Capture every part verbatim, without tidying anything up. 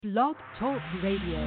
Blog Talk Radio.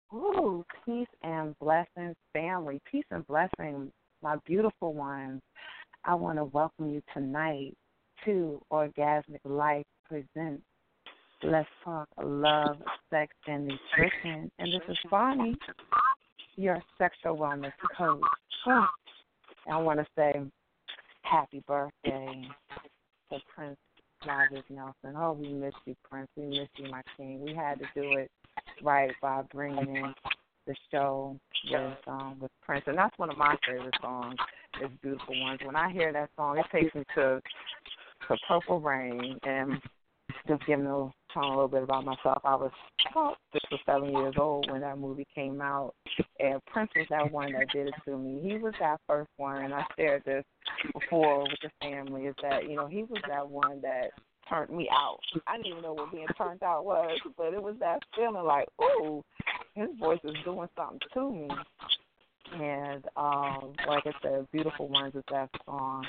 Ooh, peace and blessings, family. Peace and blessings, my beautiful ones. I want to welcome you tonight to Orgasmic Life Presents Let's Talk Love, Sex, and Nutrition. And this is Bonnie, your sexual wellness coach. Huh. I want to say happy birthday to Prince Travis Nelson. Oh, we miss you, Prince. We miss you, my king. We had to do it right by bringing in the show with um, with Prince, and that's one of my favorite songs. It's Beautiful Ones. When I hear that song, it takes me to to Purple Rain. And just giving a little, telling a little bit about myself, I was about six or seven years old when that movie came out, and Prince was that one that did it to me. He was that first one, and I shared this before with the family, is that, you know, he was that one that turned me out. I didn't even know what being turned out was, but it was that feeling like, ooh, his voice is doing something to me. And um, like I said, Beautiful Ones is that song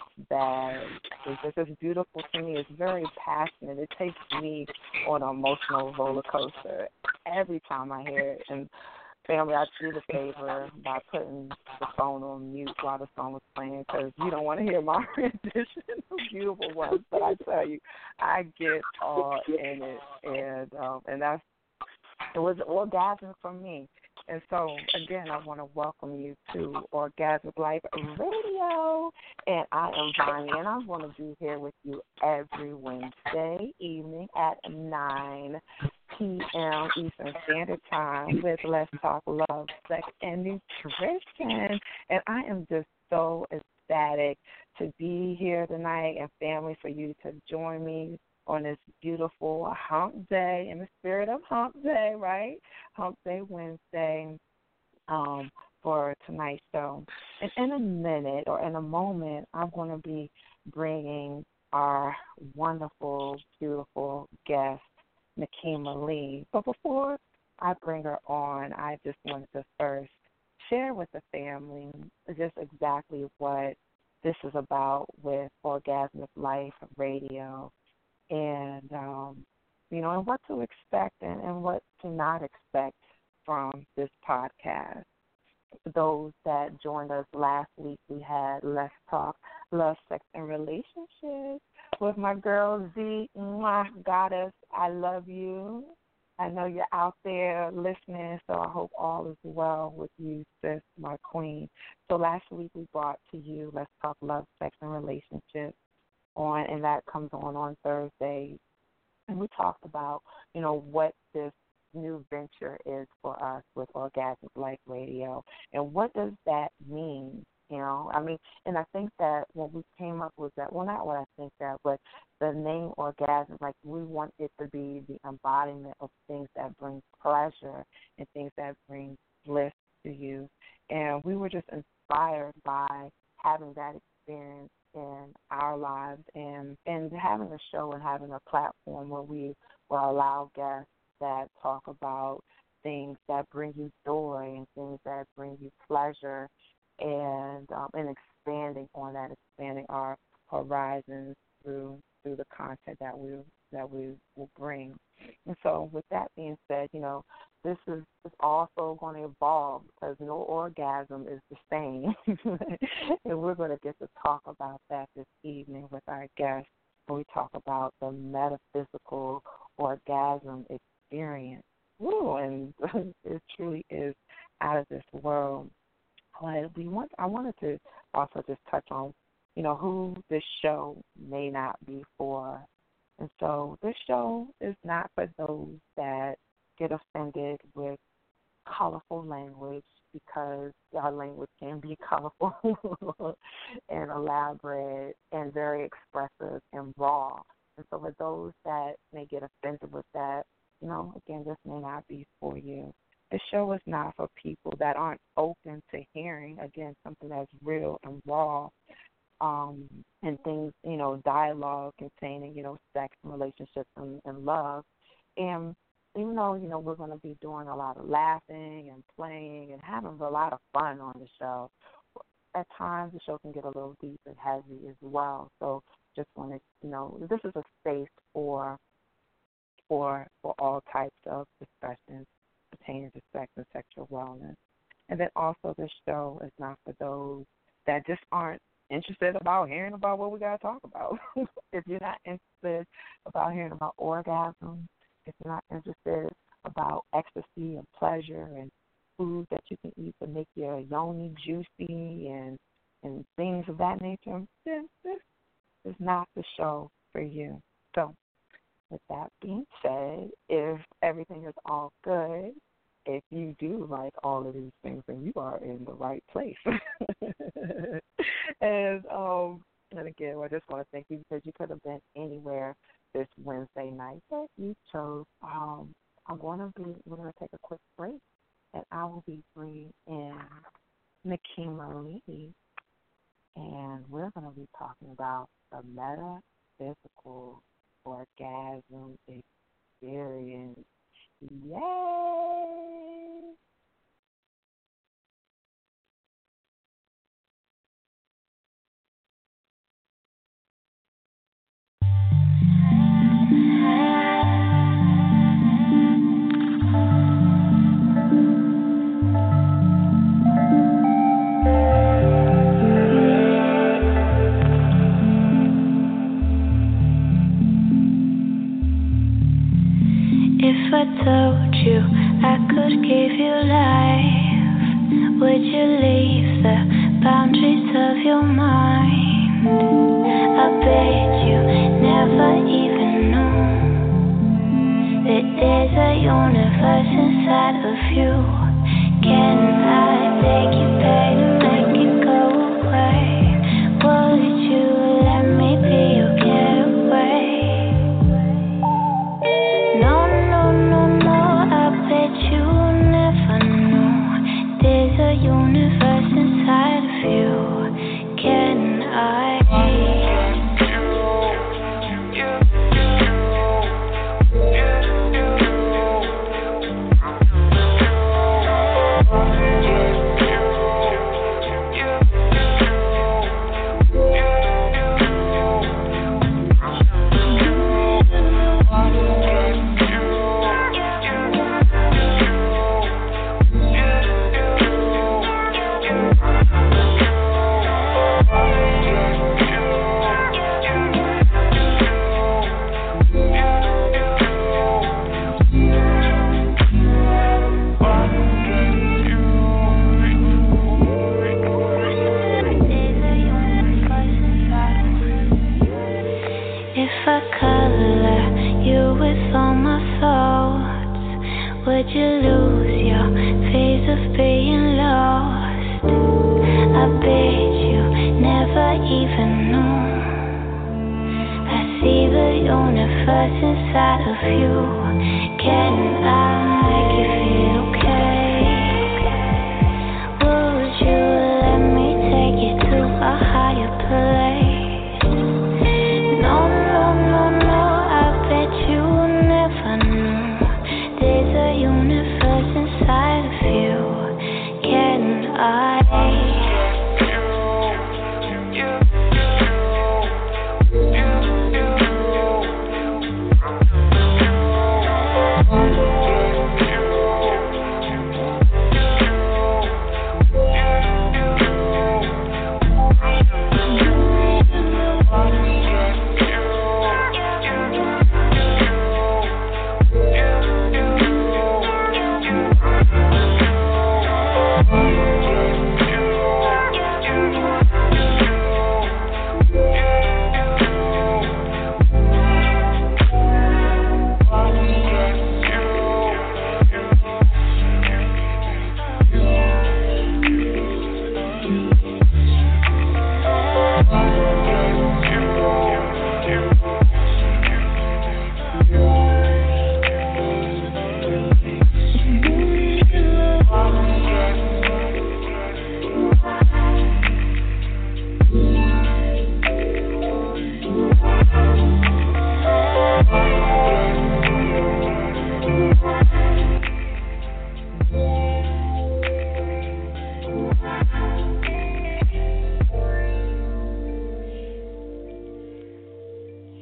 that is just as beautiful to me. It's very passionate. It takes me on an emotional roller coaster every time I hear it. And family, I do the favor by putting the phone on mute while the song was playing, because you don't want to hear my rendition of Beautiful Ones. But I tell you, I get all in it, and um, and that's it was orgasm for me. And so, again, I want to welcome you to Orgasmic Life Radio. And I am Bonnie, and I'm going to be here with you every Wednesday evening at nine p.m. Eastern Standard Time with Let's Talk Love, Sex, and Nutrition. And I am just so ecstatic to be here tonight, and family, for you to join me on this beautiful hump day, in the spirit of hump day, right? Hump Day Wednesday um, for tonight's show. And in a minute or in a moment, I'm going to be bringing our wonderful, beautiful guest, Nakima Lee. But before I bring her on, I just wanted to first share with the family just exactly what this is about with Orgasmic Life Radio. And, um, you know, and what to expect and, and what to not expect from this podcast. For those that joined us last week, we had Let's Talk Love, Sex, and Relationships with my girl Z, Mwah, Goddess. I love you. I know you're out there listening, so I hope all is well with you, sis, my queen. So last week we brought to you Let's Talk Love, Sex, and Relationships on, and that comes on on Thursday. And we talked about, you know, what this new venture is for us with Orgasmic Life Radio, and what does that mean, you know? I mean, and I think that what we came up with that, well, not what I think that, but the name Orgasm, like we want it to be the embodiment of things that bring pleasure and things that bring bliss to you. And we were just inspired by having that experience in our lives, and, and having a show and having a platform where we will allow guests that talk about things that bring you joy and things that bring you pleasure, and um, and expanding on that, expanding our horizons through through the content that we that we will bring. And so, with that being said, you know, this is, is also going to evolve, because no orgasm is the same. And we're going to get to talk about that this evening with our guests when we talk about the metaphysical orgasm experience. Woo, and it truly is out of this world. But we want, I wanted to also just touch on, you know, who this show may not be for. And so this show is not for those that get offended with colorful language, because our language can be colorful and elaborate and very expressive and raw. And so for those that may get offended with that, you know, again, this may not be for you. The show is not for people that aren't open to hearing, again, something that's real and raw. Um, and things, you know, dialogue containing, you know, sex and relationships and, and love. And even though, you know, we're going to be doing a lot of laughing and playing and having a lot of fun on the show, at times the show can get a little deep and heavy as well. So just want to, you know, this is a space for, for, for all types of discussions pertaining to sex and sexual wellness. And then also this show is not for those that just aren't interested about hearing about what we got to talk about. If you're not interested about hearing about orgasm, if you're not interested about ecstasy and pleasure and food that you can eat to make your yoni juicy and, and things of that nature, then this is not the show for you. So with that being said, if everything is all good, if you do like all of these things, then you are in the right place. and um, and again, I just want to thank you because you could have been anywhere this Wednesday night, but you chose. Um, I'm going to be. We're going to take a quick break, and I will be bringing in Nakima Lee, and we're going to be talking about the metaphysical orgasm experience. Yay! If I told you I could give you life, would you leave the boundaries of your mind? I bet you never even knew that there's a universe inside of you. Can I take you back and make it go away? Would you let me be your getaway? No, no, no, no, I bet you never knew there's a universe inside of you. Can I? If I color you with all my thoughts, would you lose your phase of being lost? I bet you never even knew. I see the universe inside of you. Can I make you feel okay? Would you let me take you to a higher place? No, no, no, no, I bet you never knew there's a universe inside of you. Can I?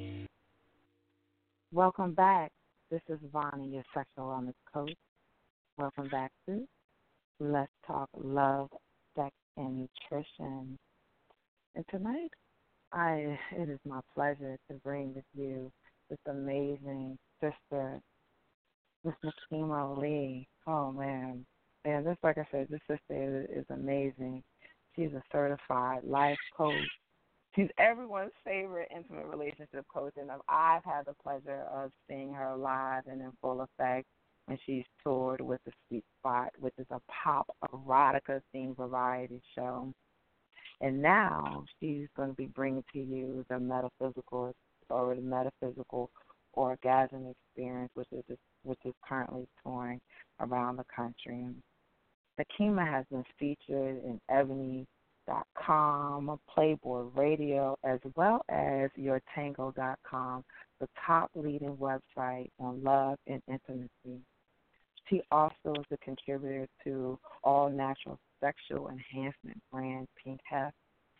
Welcome back. This is Vonnie, your sexual wellness coach. Welcome back to Let's Talk Love, Sex, and Nutrition. And tonight, I it is my pleasure to bring with you this amazing sister, Miss Nakima Lee. Oh, man. Man, this, like I said, this sister is, is amazing. She's a certified life coach. She's everyone's favorite intimate relationship coach, and I've had the pleasure of seeing her live and in full effect. And she's toured with The Sweet Spot, which is a pop erotica themed variety show. And now she's going to be bringing to you the metaphysical or the metaphysical orgasm experience, which is which is currently touring around the country. Nakima has been featured in Ebony dot com, Playboy Radio, as well as Your Tango dot com, the top leading website on love and intimacy. She also is a contributor to all natural sexual enhancement brand Pink Heft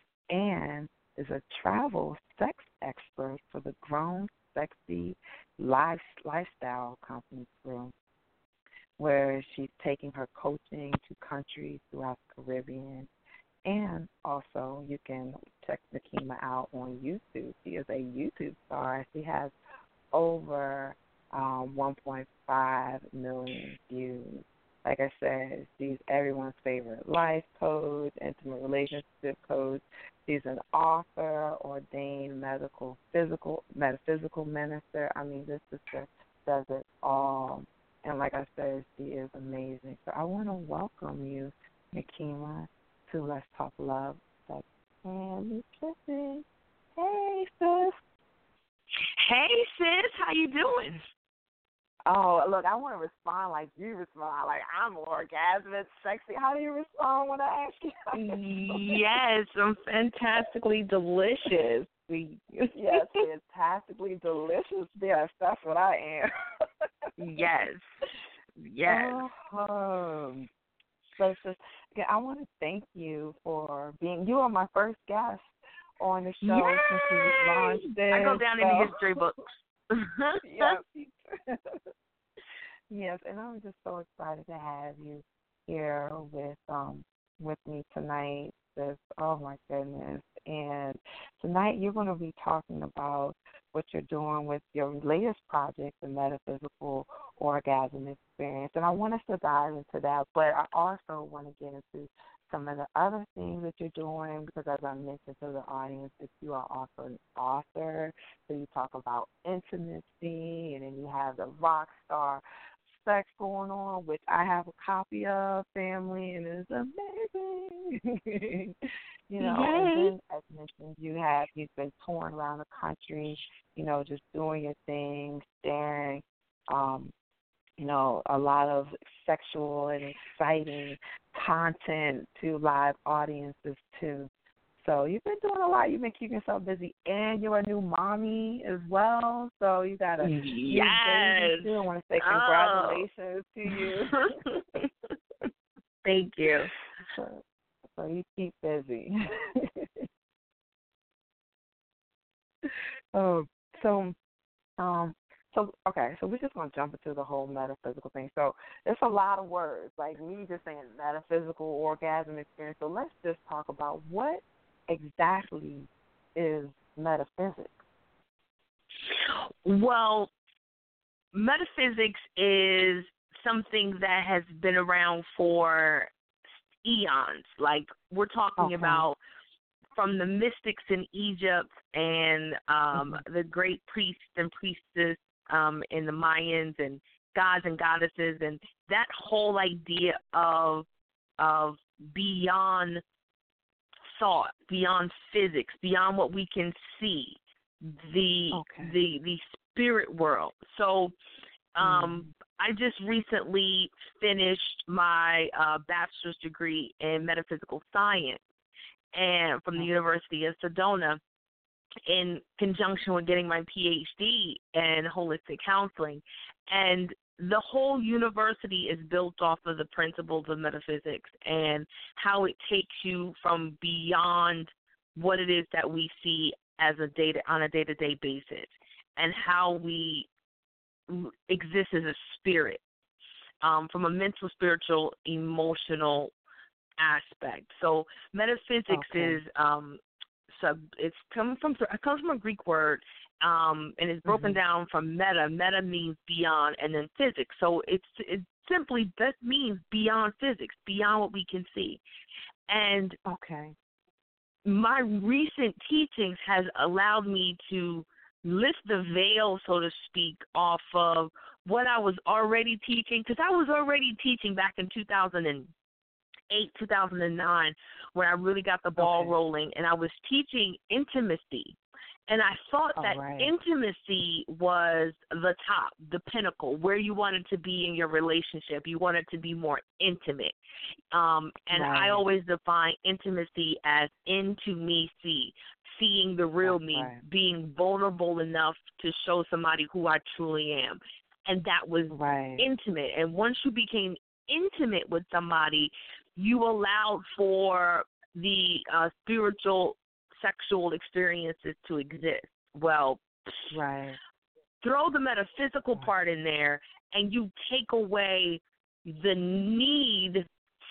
and is a travel sex expert for the Grown Sexy life, Lifestyle Company Crew, where she's taking her coaching to countries throughout the Caribbean. And also, you can check Nakima out on YouTube. She is a YouTube star. She has over um, one point five million views. Like I said, she's everyone's favorite life coach, intimate relationship coach. She's an author, ordained medical, physical, metaphysical minister. I mean, this sister does it all. And like I said, she is amazing. So I want to welcome you, Nakima, to Let's Talk Love, Sex, and Nutrition. Hey, sis. Hey, sis. How you doing? Oh, look, I want to respond like you respond. Like, I'm orgasmic, sexy. How do you respond when I ask you? Yes, I'm fantastically delicious. Yes, fantastically delicious. Yes, that's what I am. Yes. Yes. Um, so, so yeah, I want to thank you for being, you are my first guest on the show Yay! since we launched it. I go down so. in the history books. Yes. Yes, and I'm just so excited to have you here with um with me tonight. This, oh my goodness! And tonight you're going to be talking about what you're doing with your latest project, the Metaphysical Orgasm Experience. And I want us to dive into that, but I also want to get into some of the other things that you're doing, because as I mentioned to the audience, that you are also an author. So you talk about intimacy, and then you have the rock star sex going on, which I have a copy of, family, and it's amazing. You know, Yay. and then as mentioned, you have you've been touring around the country, you know, just doing your thing, staring, um, you know, a lot of sexual and exciting content to live audiences too. So you've been doing a lot. You've been keeping yourself busy, and you're a new mommy as well. So you got a yes. new baby too. I want to say congratulations oh. to you. Thank you. So, so you keep busy. oh, so, um, so okay. So we're just gonna jump into the whole metaphysical thing. So there's a lot of words, like me just saying metaphysical orgasm experience. So let's just talk about what exactly is metaphysics. Well, metaphysics is something that has been around for eons. Like, we're talking okay. about from the mystics in Egypt and um, mm-hmm. the great priests and priestess um, in the Mayans, and gods and goddesses, and that whole idea of of beyond thought, beyond physics, beyond what we can see, the okay. the the spirit world. So um, mm. I just recently finished my uh, bachelor's degree in metaphysical science, and from the University of Sedona, in conjunction with getting my P H D in holistic counseling. And the whole university is built off of the principles of metaphysics and how it takes you from beyond what it is that we see as a data on a day-to-day basis, and how we exist as a spirit. um, from a mental, spiritual, emotional aspect. So metaphysics Okay. is um, sub. It's coming from it comes from a Greek word, um, and it's broken Mm-hmm. down from meta. Meta means beyond, and then physics. So it's it simply that means beyond physics, beyond what we can see. And Okay. my recent teachings has allowed me to lift the veil, so to speak, off of what I was already teaching, because I was already teaching back in two thousand eight, two thousand nine, when I really got the ball Okay. rolling, and I was teaching intimacy. And I thought All that right. intimacy was the top, the pinnacle, where you wanted to be in your relationship. You wanted to be more intimate. Um, and I Right. always define intimacy as into me see, seeing the real That's me, right. being vulnerable enough to show somebody who I truly am. And that was Right. intimate. And once you became intimate with somebody, you allowed for the uh, spiritual, sexual experiences to exist. Well, Right. throw the metaphysical Right. part in there, and you take away the need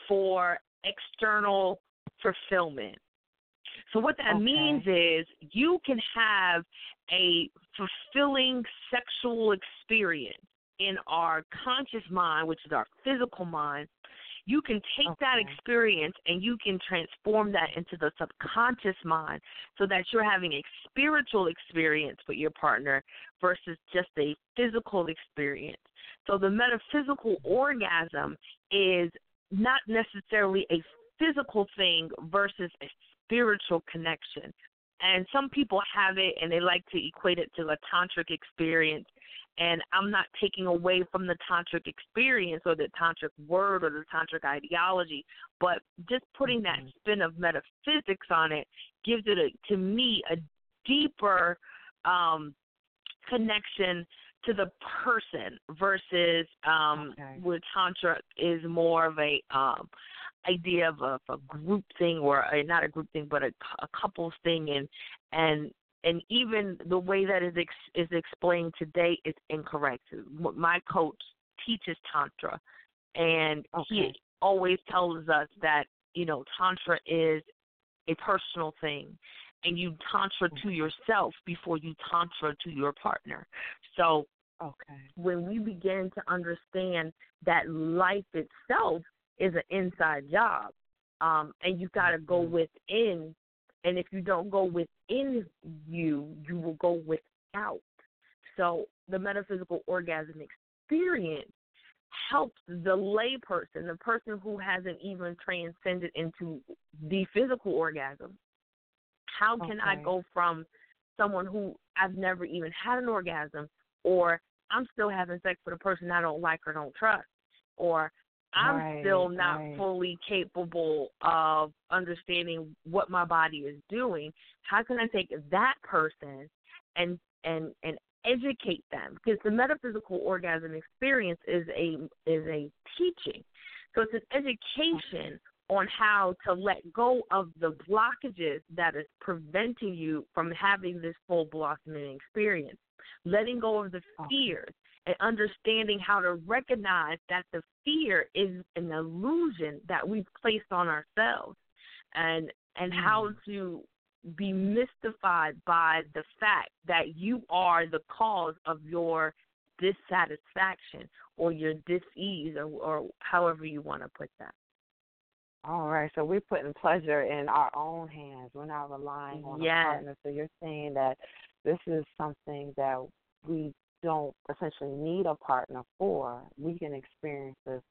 for external fulfillment. So what that means Okay. is you can have a fulfilling sexual experience in our conscious mind, which is our physical mind. You can take that Okay. experience and you can transform that into the subconscious mind so that you're having a spiritual experience with your partner versus just a physical experience. So the metaphysical orgasm is not necessarily a physical thing versus a spiritual connection. And some people have it and they like to equate it to a tantric experience. And I'm not taking away from the tantric experience or the tantric word or the tantric ideology, but just putting that Mm-hmm. spin of metaphysics on it gives it, a, to me, a deeper um, connection to the person versus um, Okay. where tantra is more of a um, idea of a, of a group thing, or a, not a group thing, but a, a couples thing, and and and even the way that is ex, is explained today is incorrect. My coach teaches tantra, and Okay. he always tells us that you know tantra is a personal thing, and you tantra to yourself before you tantra to your partner. So Okay. when we begin to understand that life itself is an inside job, um, and you got to go Mm-hmm. within, and if you don't go within you, you will go without. So the metaphysical orgasm experience helps the layperson, the person who hasn't even transcended into the physical orgasm. How can I Okay. go from someone who I've never even had an orgasm, or I'm still having sex with a person I don't like or don't trust, or I'm still Right. not Right. fully capable of understanding what my body is doing? How can I take that person and and and educate them? Because the metaphysical orgasm experience is a is a teaching. So it's an education on how to let go of the blockages that is preventing you from having this full blossoming experience, letting go of the Okay. fears, and understanding how to recognize that the fear is an illusion that we've placed on ourselves, and and how Mm. to be mystified by the fact that you are the cause of your dissatisfaction or your dis-ease, or, or however you want to put that. All right. So we're putting pleasure in our own hands. We're not relying on a Yes. partner. So you're saying that this is something that we don't essentially need a partner for. We can experience this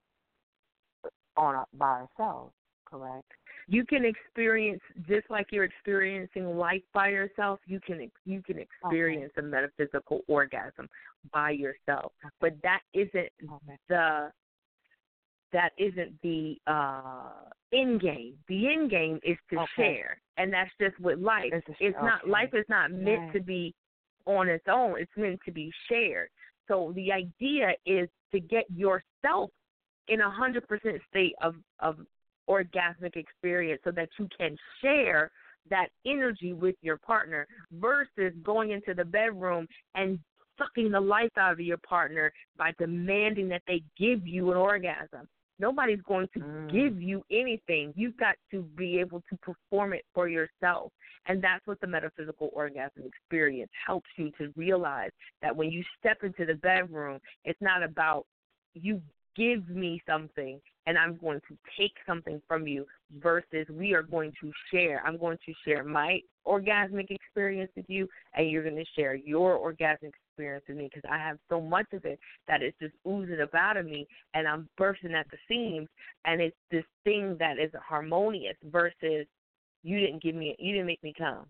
on our, by ourselves. Correct. You can experience, just like you're experiencing life by yourself, you can ex- you can experience a metaphysical orgasm by yourself. Okay. But that isn't Okay. the that isn't the uh, end game. The end game is to Okay. share, and that's just with life. It's a sh- It's not okay. life is not meant Right. to be on its own. It's meant to be shared. So the idea is to get yourself in a hundred percent state of of orgasmic experience, so that you can share that energy with your partner, versus going into the bedroom and sucking the life out of your partner by demanding that they give you an orgasm. Nobody's going to mm. give you anything. You've got to be able to perform it for yourself. And that's what the metaphysical orgasm experience helps you to realize, that when you step into the bedroom, it's not about you give me something and I'm going to take something from you, versus we are going to share. I'm going to share my orgasmic experience with you, and you're going to share your orgasmic experience with me, because I have so much of it that it's just oozing up out of me, and I'm bursting at the seams, and it's this thing that is harmonious versus you didn't give me, you didn't make me come.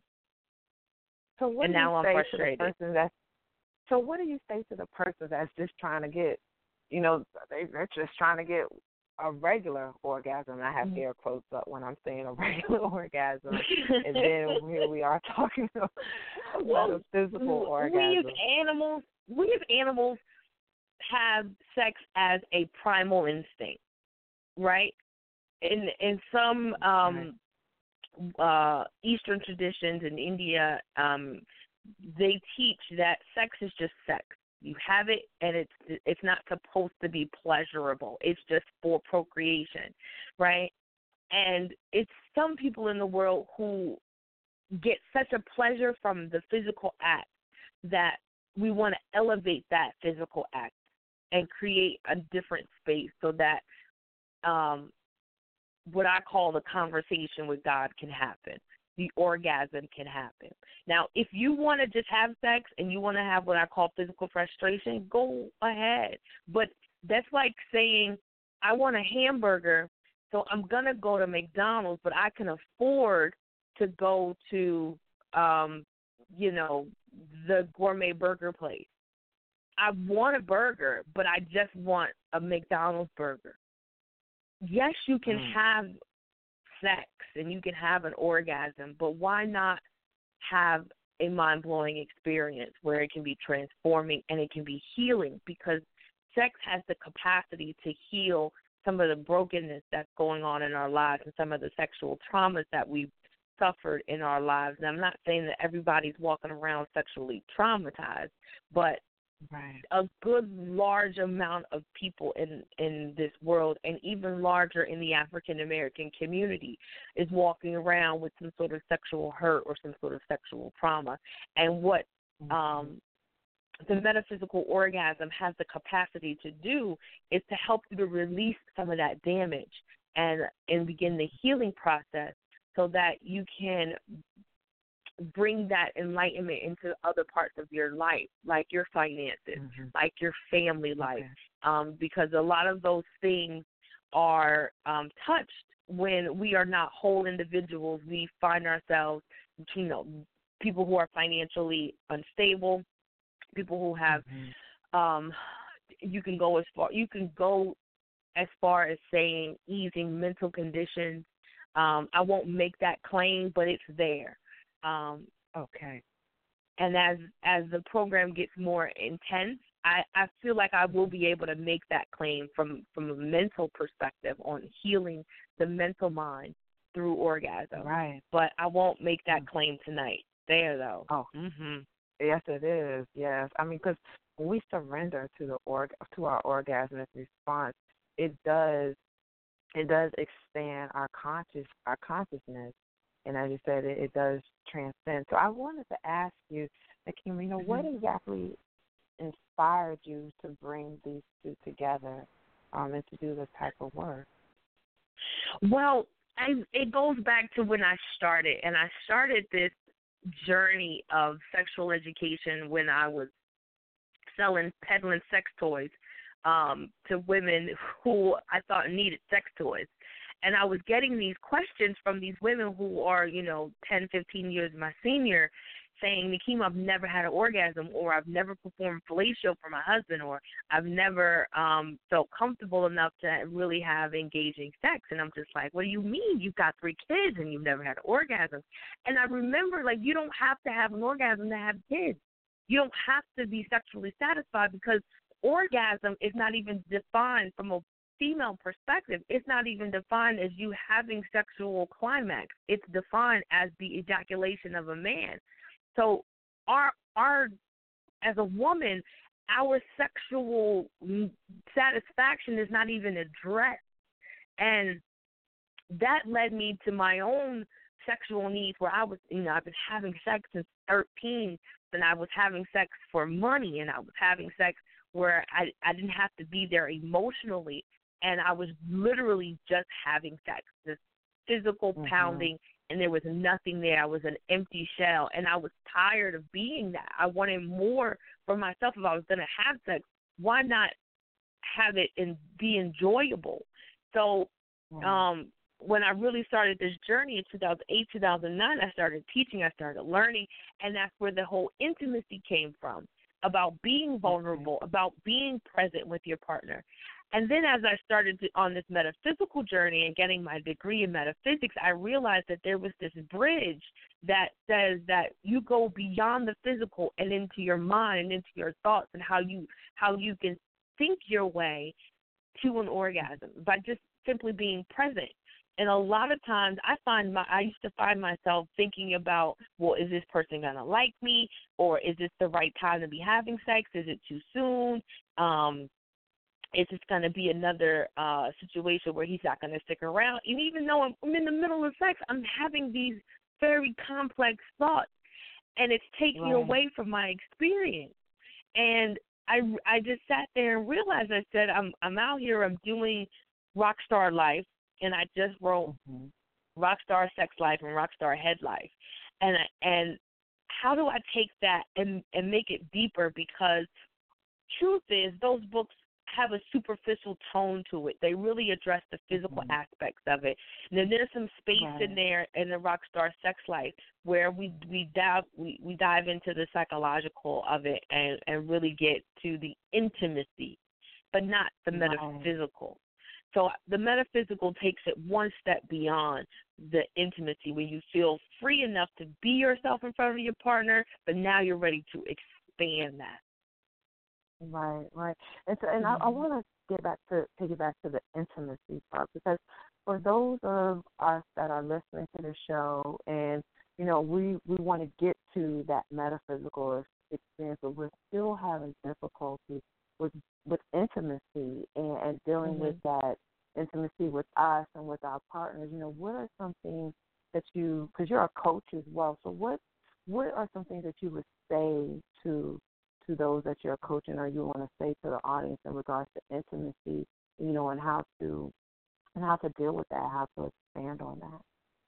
So what and do now you I'm say frustrated. To the person that's, so what do you say to the person that's just trying to get, you know, they, they're just trying to get a regular orgasm? I have air quotes up when I'm saying a regular orgasm, and then here we are talking about well, a physical orgasm. We as animals, we as animals have sex as a primal instinct, right? In in some um, right. uh, Eastern traditions in India, um, they teach that sex is just sex. You have it, and it's it's not supposed to be pleasurable. It's just for procreation, right? And it's some people in the world who get such a pleasure from the physical act that we want to elevate that physical act and create a different space so that um, what I call the conversation with God can happen. The orgasm can happen. Now, if you want to just have sex and you want to have what I call physical frustration, go ahead. But that's like saying, I want a hamburger, so I'm going to go to McDonald's, but I can afford to go to, um, you know, the gourmet burger place. I want a burger, but I just want a McDonald's burger. Yes, you can mm. have sex and you can have an orgasm, but why not have a mind-blowing experience where it can be transforming and it can be healing? Because sex has the capacity to heal some of the brokenness that's going on in our lives and some of the sexual traumas that we've suffered in our lives. And I'm not saying that everybody's walking around sexually traumatized, but right. a good large amount of people in, in this world, and even larger in the African-American community, is walking around with some sort of sexual hurt or some sort of sexual trauma. And what um, the metaphysical orgasm has the capacity to do is to help you to release some of that damage and, and begin the healing process so that you can bring that enlightenment into other parts of your life, like your finances, mm-hmm. like your family life, okay. um, because a lot of those things are um, touched when we are not whole individuals. We find ourselves, you know, people who are financially unstable, people who have, mm-hmm. um, you can go as far, you can go as far as saying easing mental conditions. Um, I won't make that claim, but it's there. Um, okay. And as as the program gets more intense, I, I feel like I will be able to make that claim from, from a mental perspective on healing the mental mind through orgasm. Right. But I won't make that mm-hmm. claim tonight. There, though. Oh. Mm-hmm. Yes, it is. Yes. I mean, because when we surrender to the org to our orgasmic response, it does it does expand our conscious our consciousness. And as you said, it, it does transcend. So I wanted to ask you, Nakeema, you know, mm-hmm. what exactly inspired you to bring these two together um, and to do this type of work? Well, I, it goes back to when I started, and I started this journey of sexual education when I was selling, peddling sex toys um, to women who I thought needed sex toys. And I was getting these questions from these women who are, you know, ten, fifteen years my senior, saying, Nakeema, I've never had an orgasm, or I've never performed fellatio for my husband, or I've never um, felt comfortable enough to really have engaging sex. And I'm just like, what do you mean? You've got three kids and you've never had an orgasm. And I remember, like, you don't have to have an orgasm to have kids. You don't have to be sexually satisfied, because orgasm is not even defined from a female perspective. It's not even defined as you having sexual climax. It's defined as the ejaculation of a man. So our our as a woman, our sexual satisfaction is not even addressed. And that led me to my own sexual needs where I was, you know, I've been having sex since thirteen, and I was having sex for money, and I was having sex where I, I didn't have to be there emotionally, and I was literally just having sex, this physical mm-hmm. pounding, and there was nothing there. I was an empty shell, and I was tired of being that. I wanted more for myself. If I was going to have sex, why not have it and be enjoyable? So mm-hmm. um, when I really started this journey in two thousand eight, two thousand nine, I started teaching, I started learning, and that's where the whole intimacy came from, about being vulnerable, about being present with your partner. And then as I started to, on this metaphysical journey and getting my degree in metaphysics, I realized that there was this bridge that says that you go beyond the physical and into your mind and into your thoughts, and how you how you can think your way to an orgasm by just simply being present. And a lot of times I find my, I used to find myself thinking about, well, is this person going to like me? Or is this the right time to be having sex? Is it too soon? Um, is this going to be another uh, situation where he's not going to stick around? And even though I'm, I'm in the middle of sex, I'm having these very complex thoughts, and it's taking right. away from my experience. And I, I just sat there and realized, I said, I'm, I'm out here, I'm doing Rockstar Life. And I just wrote mm-hmm. Rockstar Sex Life and Rockstar Head Life. And and how do I take that and, and make it deeper? Because truth is, those books have a superficial tone to it. They really address the physical mm-hmm. aspects of it. And then there's some space right. in there in the Rockstar Sex Life where we we dive we, we dive into the psychological of it and, and really get to the intimacy, but not the right. metaphysical. So the metaphysical takes it one step beyond the intimacy, when you feel free enough to be yourself in front of your partner, but now you're ready to expand that. Right, right. And, so, and mm-hmm. I, I want to get back to piggyback to the intimacy part, because for those of us that are listening to the show, and you know, we we want to get to that metaphysical experience, but we're still having difficulty with with intimacy and, and dealing mm-hmm. with that intimacy with us and with our partners. You know, what are some things that you, because you're a coach as well, so what what are some things that you would say to to those that you're coaching, or you want to say to the audience in regards to intimacy, you know, and how to and how to deal with that, how to expand on that?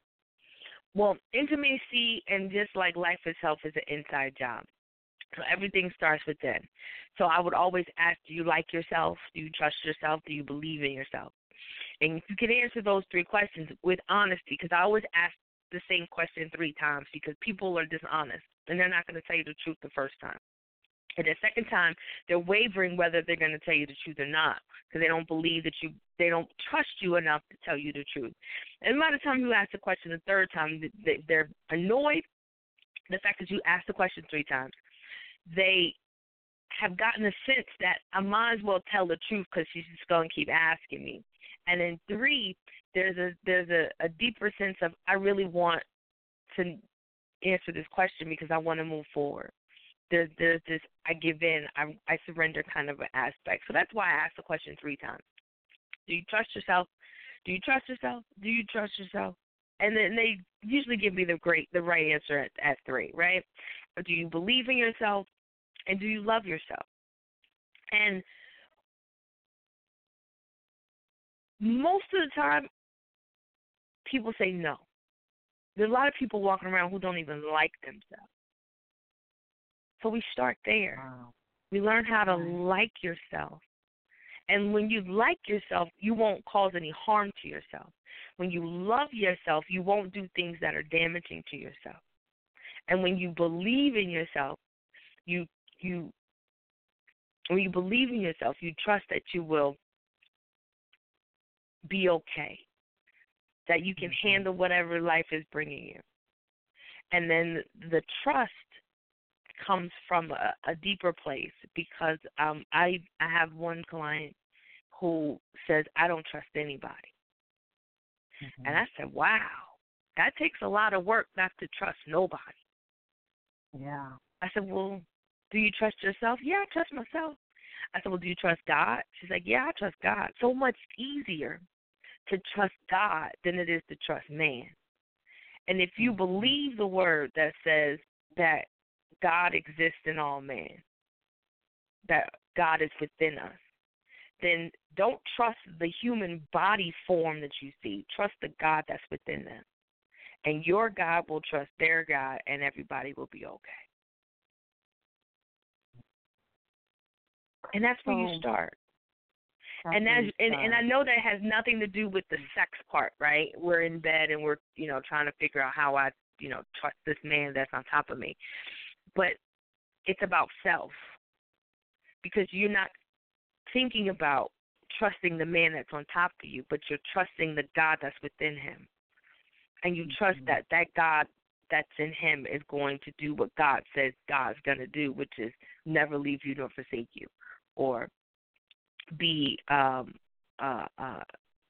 Well, intimacy, and just like life itself, is an inside job. So everything starts within. So I would always ask, do you like yourself? Do you trust yourself? Do you believe in yourself? And if you can answer those three questions with honesty, because I always ask the same question three times, because people are dishonest, and they're not going to tell you the truth the first time. And the second time, they're wavering whether they're going to tell you the truth or not, because they don't believe that you, they don't trust you enough to tell you the truth. And by the time you ask the question the third time, they're annoyed. The fact that you asked the question three times, they have gotten a sense that I might as well tell the truth because she's just going to keep asking me. And then three, there's a there's a, a deeper sense of, I really want to answer this question because I want to move forward. There's there's this I give in, I I surrender kind of an aspect. So that's why I asked the question three times. Do you trust yourself? Do you trust yourself? Do you trust yourself? And then they usually give me the great the right answer at, at three, right? Or do you believe in yourself? And do you love yourself? And most of the time, people say no. There's a lot of people walking around who don't even like themselves. So we start there. Wow. We learn how to like yourself. And when you like yourself, you won't cause any harm to yourself. When you love yourself, you won't do things that are damaging to yourself. And when you believe in yourself, you you when you believe in yourself, you trust that you will be okay, that you can handle whatever life is bringing you. And then the trust comes from a, a deeper place, because um, I I have one client who says, I don't trust anybody. Mm-hmm. And I said, wow, that takes a lot of work not to trust nobody. Yeah. I said, well, do you trust yourself? Yeah, I trust myself. I said, well, do you trust God? She's like, yeah, I trust God. So much easier to trust God than it is to trust man. And if you believe the word that says that God exists in all men, that God is within us, then don't trust the human body form that you see. Trust the God that's within them. And your God will trust their God, and everybody will be okay. And that's where you start. And that's and, and I know that has nothing to do with the sex part, right? We're in bed and we're, you know, trying to figure out how I, you know, trust this man that's on top of me. But it's about self. Because you're not thinking about trusting the man that's on top of you, but you're trusting the God that's within him. And you trust mm-hmm. that that God that's in him is going to do what God says God's going to do, which is never leave you nor forsake you, or be um, uh, uh,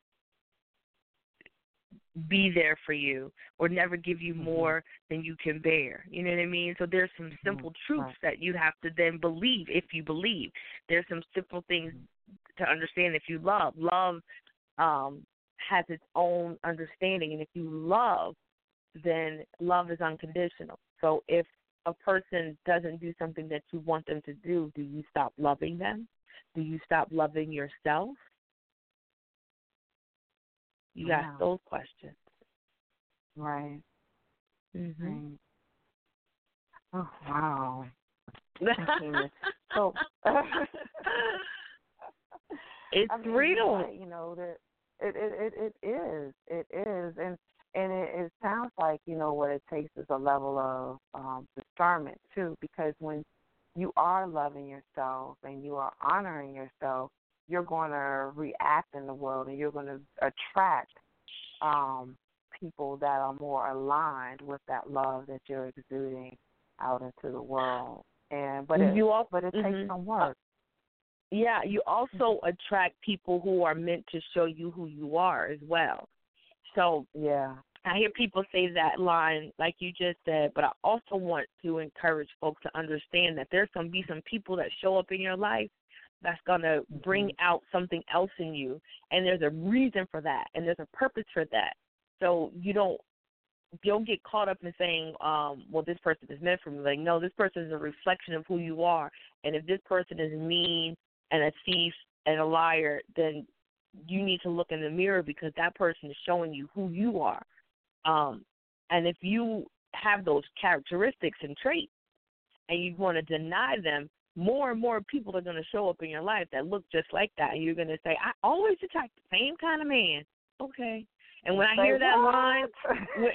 be there for you, or never give you more mm-hmm. than you can bear. You know what I mean? So there's some simple mm-hmm. truths right. that you have to then believe if you believe. There's some simple things mm-hmm. to understand if you love. Love um, has its own understanding, and if you love, then love is unconditional. So if a person doesn't do something that you want them to do, do you stop loving them? Do you stop loving yourself? You wow. ask those questions. Right. Mm-hmm. Right. Oh, wow. so, it's I mean, real. You know, that it, it, it, it is. It is. And and it, it sounds like, you know, what it takes is a level of um, discernment, too, because when you are loving yourself and you are honoring yourself, you're going to react in the world and you're going to attract um, people that are more aligned with that love that you're exuding out into the world. And but it, you also, but it mm-hmm. takes some work. Yeah, you also attract people who are meant to show you who you are as well. So yeah, I hear people say that line like you just said, but I also want to encourage folks to understand that there's going to be some people that show up in your life that's going to bring mm-hmm. out something else in you, and there's a reason for that, and there's a purpose for that. So you don't don't get caught up in saying, um, well, this person is meant for me. Like, no, this person is a reflection of who you are, and if this person is mean and a thief and a liar, then you need to look in the mirror because that person is showing you who you are. Um, and if you have those characteristics and traits and you want to deny them, more and more people are going to show up in your life that look just like that. And you're going to say, I always attract the same kind of man. Okay. And when I hear that line, when,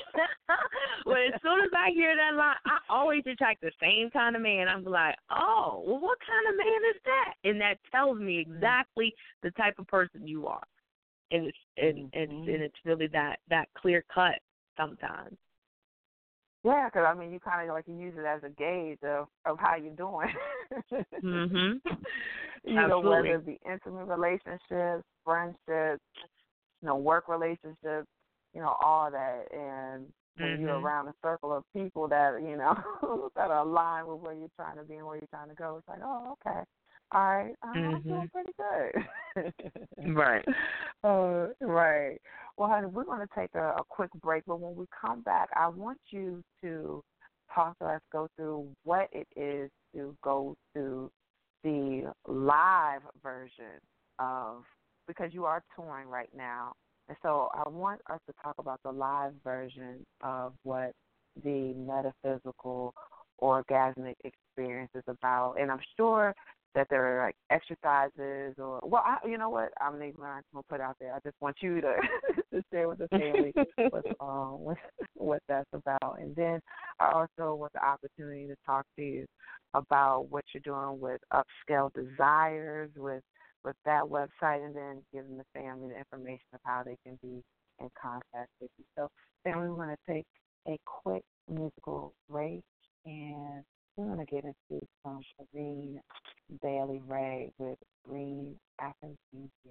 when as soon as I hear that line, I always attract the same kind of man. I'm like, oh, well, what kind of man is that? And that tells me exactly the type of person you are. And it's and, mm-hmm. and, and it's really that, that clear cut sometimes. Yeah, because, I mean, you kind of like you use it as a gauge of, of how you're doing. mm-hmm. You Absolutely. know, whether it be intimate relationships, friendships, you know, work relationships, you know, all that. And when mm-hmm. you're around a circle of people that, you know, that are aligned with where you're trying to be and where you're trying to go, it's like, oh, okay. All right, uh, mm-hmm. I'm doing pretty good. Right. Uh, right. Well, honey, we're going to take a, a quick break, but when we come back, I want you to talk to us, go through what it is to go to the live version of, because you are touring right now, and so I want us to talk about the live version of what the metaphysical orgasmic experience is about, and I'm sure that there are like exercises or, well, I, you know what, I'm not even going to put out there. I just want you to, to share with the family what, um, what, what that's about. And then I also want the opportunity to talk to you about what you're doing with Upscale Desires, with, with that website, and then giving the family the information of how they can be in contact with you. So, family, we're going to take a quick musical break, and we're going to get into some Green Bailey Ray with Green Aphrodisia.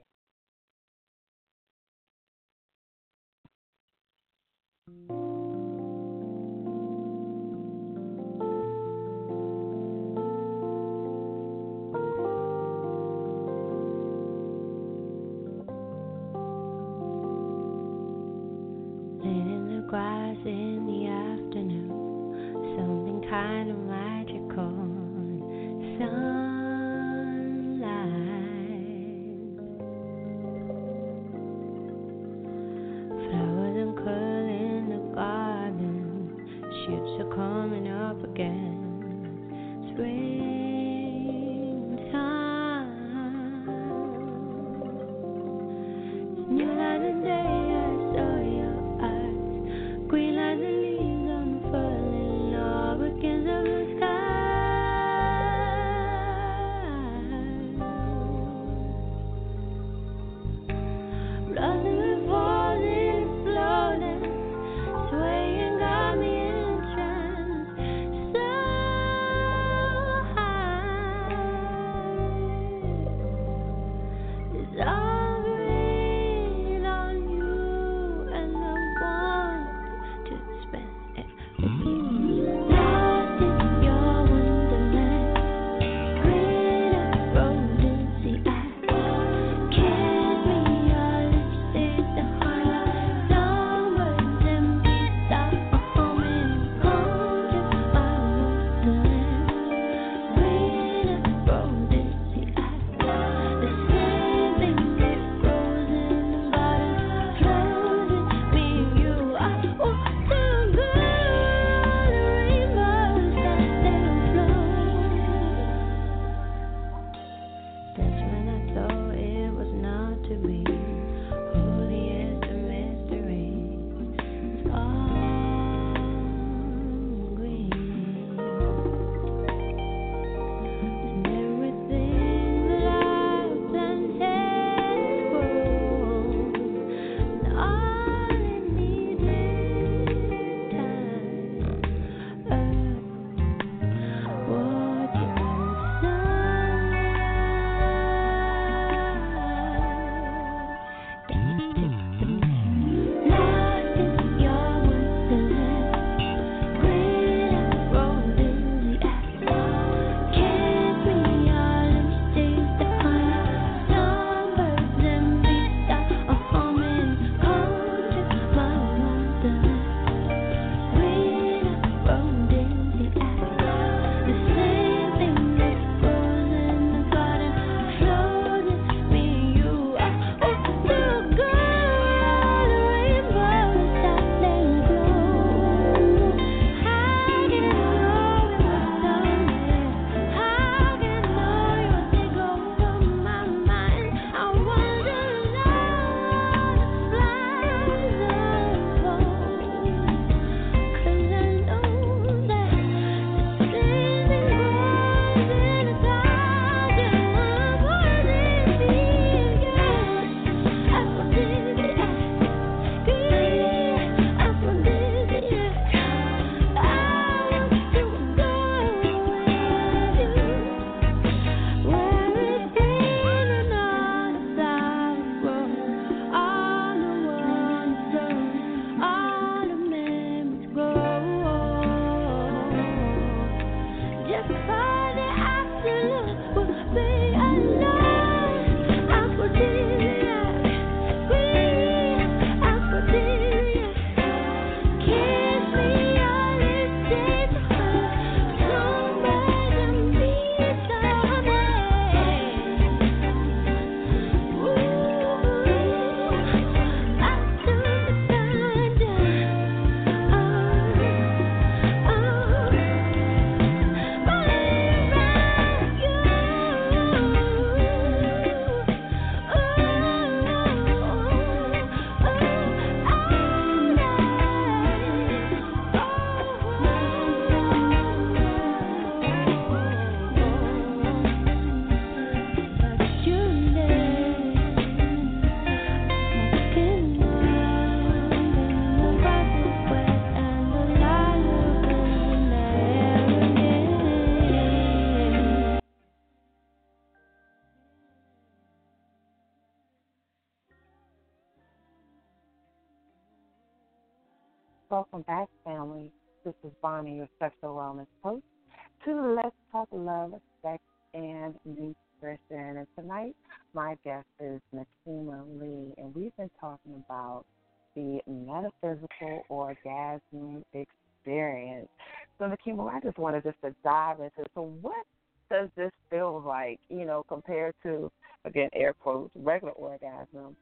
Welcome back, family. This is Bonnie, your sexual wellness coach, to Let's Talk Love, Sex, and Nutrition. And tonight, my guest is Nakima Lee, and we've been talking about the metaphysical orgasm experience. So, Nakima, I just wanted just to dive into, so what does this feel like, you know, compared to, again, air quotes, regular orgasm?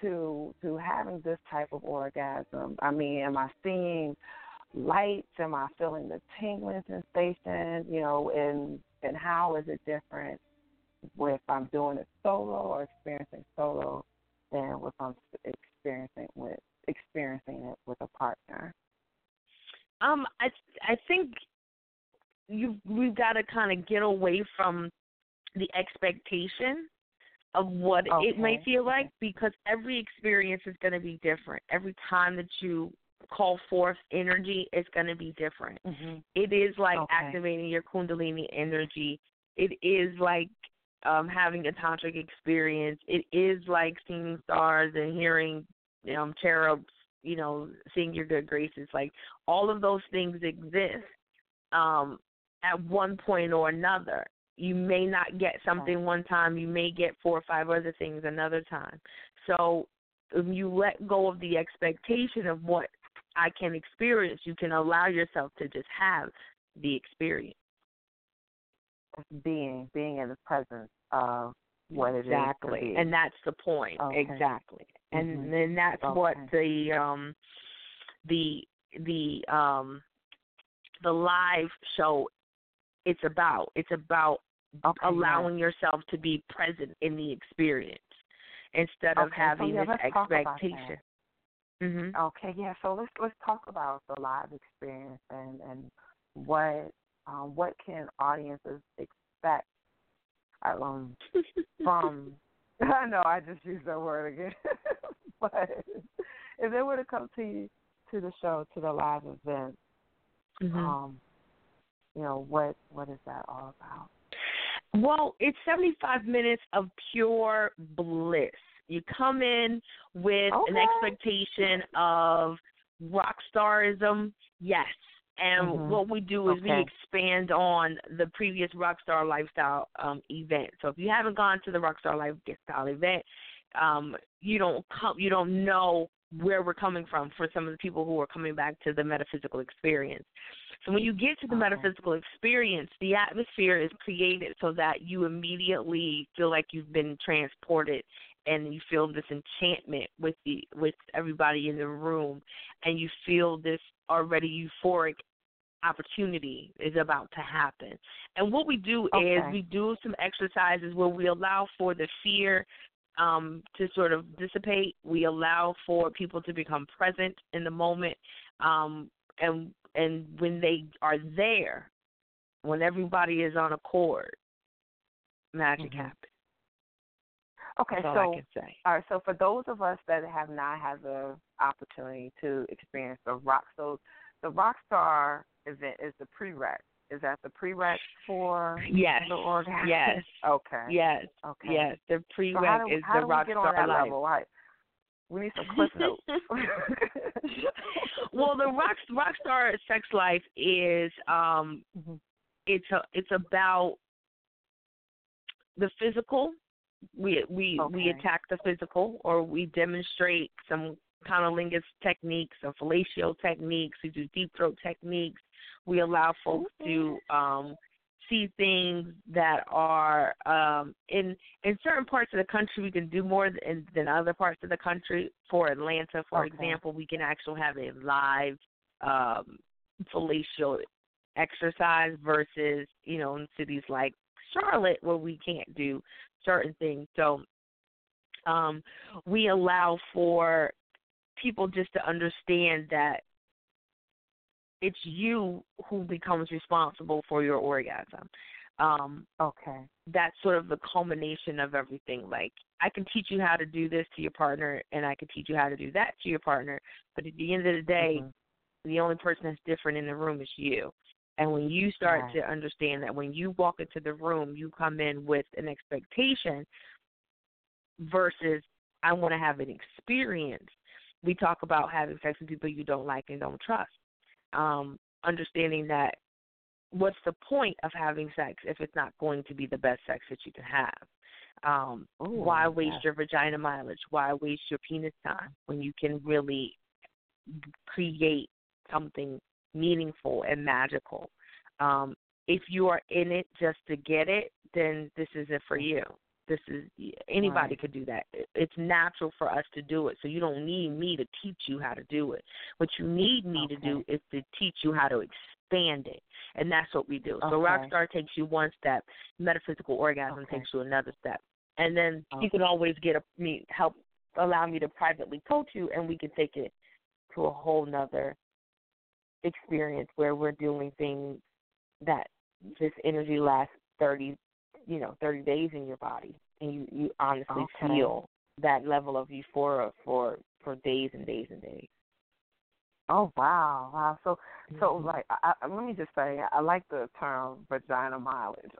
To to having this type of orgasm? I mean, am I seeing lights? Am I feeling the tingling sensation? You know, and and how is it different if I'm doing it solo or experiencing solo than if I'm experiencing with experiencing it with a partner? Um, I I think you we've got to kind of get away from the expectation of what okay. it may feel like, okay. because every experience is going to be different. Every time that you call forth energy, it's going to be different. Mm-hmm. It is like okay. activating your Kundalini energy. It is like um, having a tantric experience. It is like seeing stars and hearing um, cherubs, you know, seeing your good graces. Like, all of those things exist um, at one point or another. You may not get something one time. You may get four or five other things another time. So if you let go of the expectation of what I can experience, you can allow yourself to just have the experience. Being, being in the presence of what it exactly. is to be. And that's the point. Okay. Exactly. And mm-hmm. then that's okay. what the um the the um the live show it's about. It's about okay, allowing yeah. yourself to be present in the experience instead of okay, having so yeah, this expectation. Mm-hmm. Okay, yeah. So let's let's talk about the live experience and and what um, what can audiences expect um, from. I know I just used that word again, but if they were to come to you, to the show, to the live event, mm-hmm. um, you know, what what is that all about? Well, it's seventy-five minutes of pure bliss. You come in with okay. an expectation of rock starism, yes. And mm-hmm. what we do is okay. we expand on the previous Rockstar Lifestyle um, event. So if you haven't gone to the Rockstar Lifestyle event, um, you don't come, you don't know where we're coming from for some of the people who are coming back to the metaphysical experience. So when you get to the okay. metaphysical experience, the atmosphere is created so that you immediately feel like you've been transported, and you feel this enchantment with the with everybody in the room, and you feel this already euphoric opportunity is about to happen. And what we do okay. is we do some exercises where we allow for the fear um, to sort of dissipate. We allow for people to become present in the moment, um, and and when they are there, when everybody is on accord, magic mm-hmm. happens. Okay, That's all so I can say. All right, so for those of us that have not had the opportunity to experience the rock, so the Rockstar event is the prereq. Is that the prereq for yes. the orgasm? Yes. Okay. Yes. Okay. Yes. The prereq so how do, is how the do we get on that Rockstar level? Right. We need some cliff notes. Well, the rock Rockstar sex life is um, mm-hmm. it's a, it's about the physical. We we okay. we attack the physical, or we demonstrate some cunnilingus techniques, some fellatio techniques. We do deep throat techniques. We allow folks okay. to um, see things that are um, in in certain parts of the country. We can do more than, than other parts of the country. For Atlanta, for okay. example, we can actually have a live um, fellatio exercise versus, you know, in cities like Charlotte where we can't do certain things. So um, we allow for people just to understand that it's you who becomes responsible for your orgasm. Um, okay. That's sort of the culmination of everything. Like, I can teach you how to do this to your partner, and I can teach you how to do that to your partner, but at the end of the day, mm-hmm. the only person that's different in the room is you. And when you start right. to understand that when you walk into the room, you come in with an expectation versus I want to have an experience. We talk about having sex with people you don't like and don't trust. Um, understanding that what's the point of having sex if it's not going to be the best sex that you can have? Um, Ooh, why waste yes. your vagina mileage? Why waste your penis time when you can really create something meaningful and magical? Um, if you are in it just to get it, then this isn't for you. This is anybody right. could do that. It's natural for us to do it. So you don't need me to teach you how to do it. What you need me okay. to do is to teach you how to expand it, and that's what we do. Okay. So Rockstar takes you one step, metaphysical orgasm okay. takes you another step, and then okay. you can always get a me help allow me to privately coach you, and we can take it to a whole nother experience where we're doing things that this energy lasts thirty, you know, thirty days in your body, and you, you honestly Okay. feel that level of euphoria for, for days and days and days. Oh wow, wow. So, so Mm-hmm. like, I, I, let me just say, I like the term vagina mileage.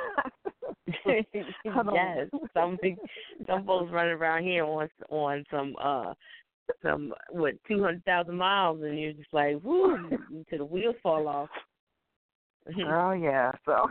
Yes, some big, some folks running around here on on some uh some what two hundred thousand miles, and you're just like, whoo, until the wheels fall off. Oh yeah. So,